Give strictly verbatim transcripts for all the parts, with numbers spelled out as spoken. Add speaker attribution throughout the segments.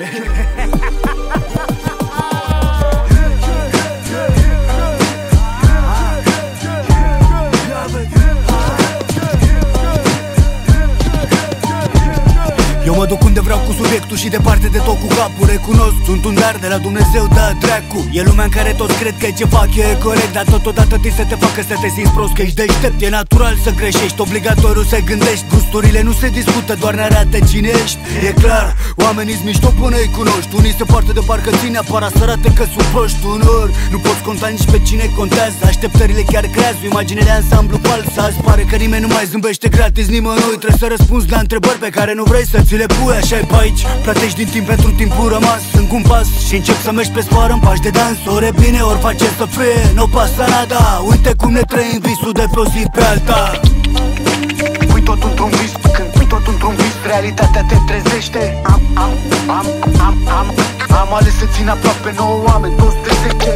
Speaker 1: Eu mă duc unde vreau cu subiectul și departe de tot cu capul. Recunosc, sunt un dar de la Dumnezeu, da, dracu. E lumea în care toți cred că ce fac eu e corect, dar totodată ți să te facă să te simți prost, că ești deștept. E natural să greșești, obligatoriu să gândești. Gusturile nu se discută, doar ne arată cine ești. E clar, oamenii-s mișto până îi cunoști. Unii se poartă de parcă ține apara să arate că sunt proști. Uneori nu poți conta nici pe cine contează. Așteptările chiar creează o imagine de ansamblu falsă. Azi pare că nimeni nu mai zâmbește gratis nimănui. Trebuie să răspunzi la întrebări pe care nu vrei să ți le pui. Așa-i pe aici, plătești din timp pentru timpul rămas. În un pas și încep să mergi pe sfoară în pași de dans. Ori e bine, ori face să fie, nu pasa nada. Uite cum ne trăim visul de pe o zi pe alta.
Speaker 2: Pui tot într-un vis, când pui tot într-un vis, realitatea te trezește. Am, am, am, am, am, am ales să țin aproape nouă oameni, toți de zece.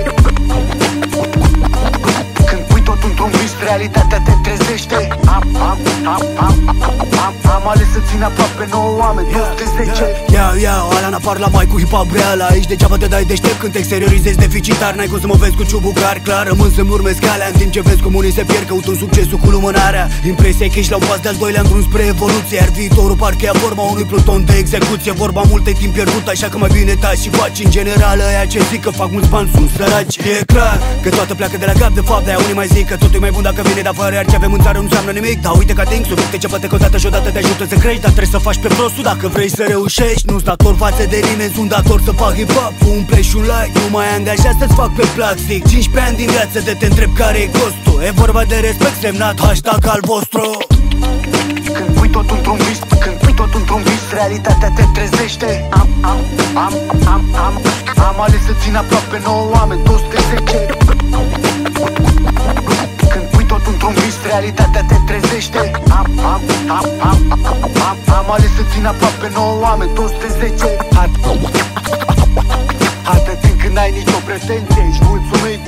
Speaker 2: Când pui tot într-un vis, realitatea te trezește. Am, am, am, am, am, am ales să țin aproape nouă oameni, toți de zece.
Speaker 1: Ia, ia, ala n par la mai cu hip-hop real. Aici degeaba te dai deștept când te exteriorizezi deficitar. N-ai cum să mă vezi cu ciubucar clar, rămân să-mi urmezi calea. În timp ce vezi cum unii se pierd căutând succesul cu lumânarea. Impresia că ești la un pas de-al doilea într-un spre evoluție, iar viitorul parcă e forma unui pluton de execuție. Vorba multe timp pierdut, așa că mai bine taci și faci. În general ăia ce zic că fac mulți bani sunt săraci. E clar că toată pleacă de la cap, de fapt de-aia unii mai zic că totul e mai bun dacă vine de afară, iar ce avem în țară nu înseamnă nimic. Dar uite că ating subiecte ce poate că odată și odată te ajută să crești. Dar trebuie să faci pe prostul dacă vrei să reușești. Nu-s dator față de nimeni, sunt dator să fac hip-hop. Un play și un like, nu mai angajat să-ți fac pe plastic. Cincisprezece ani din viață de te întreb care e costul. E vorba de respect semnat hashtag al vostru.
Speaker 2: Când pui tot într-un vis, când pui tot într-un vis, realitatea te trezește. Am, am, am, am, am, am ales să țin aproape nouă oameni, toți de zece. Când pui tot într-un vis, realitatea te trezește. Am, am, am, am, am, am, am ales să țin aproape nouă oameni, toți de zece. Atât timp când n-ai nicio pretenție, ești mulțumit.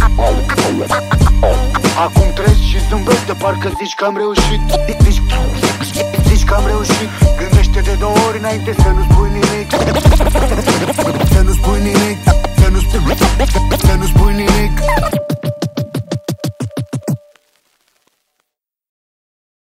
Speaker 2: Acum treci și zâmbești de parcă zici că am reușit. Zici, zici că am reușit. Gândește de două ori înainte să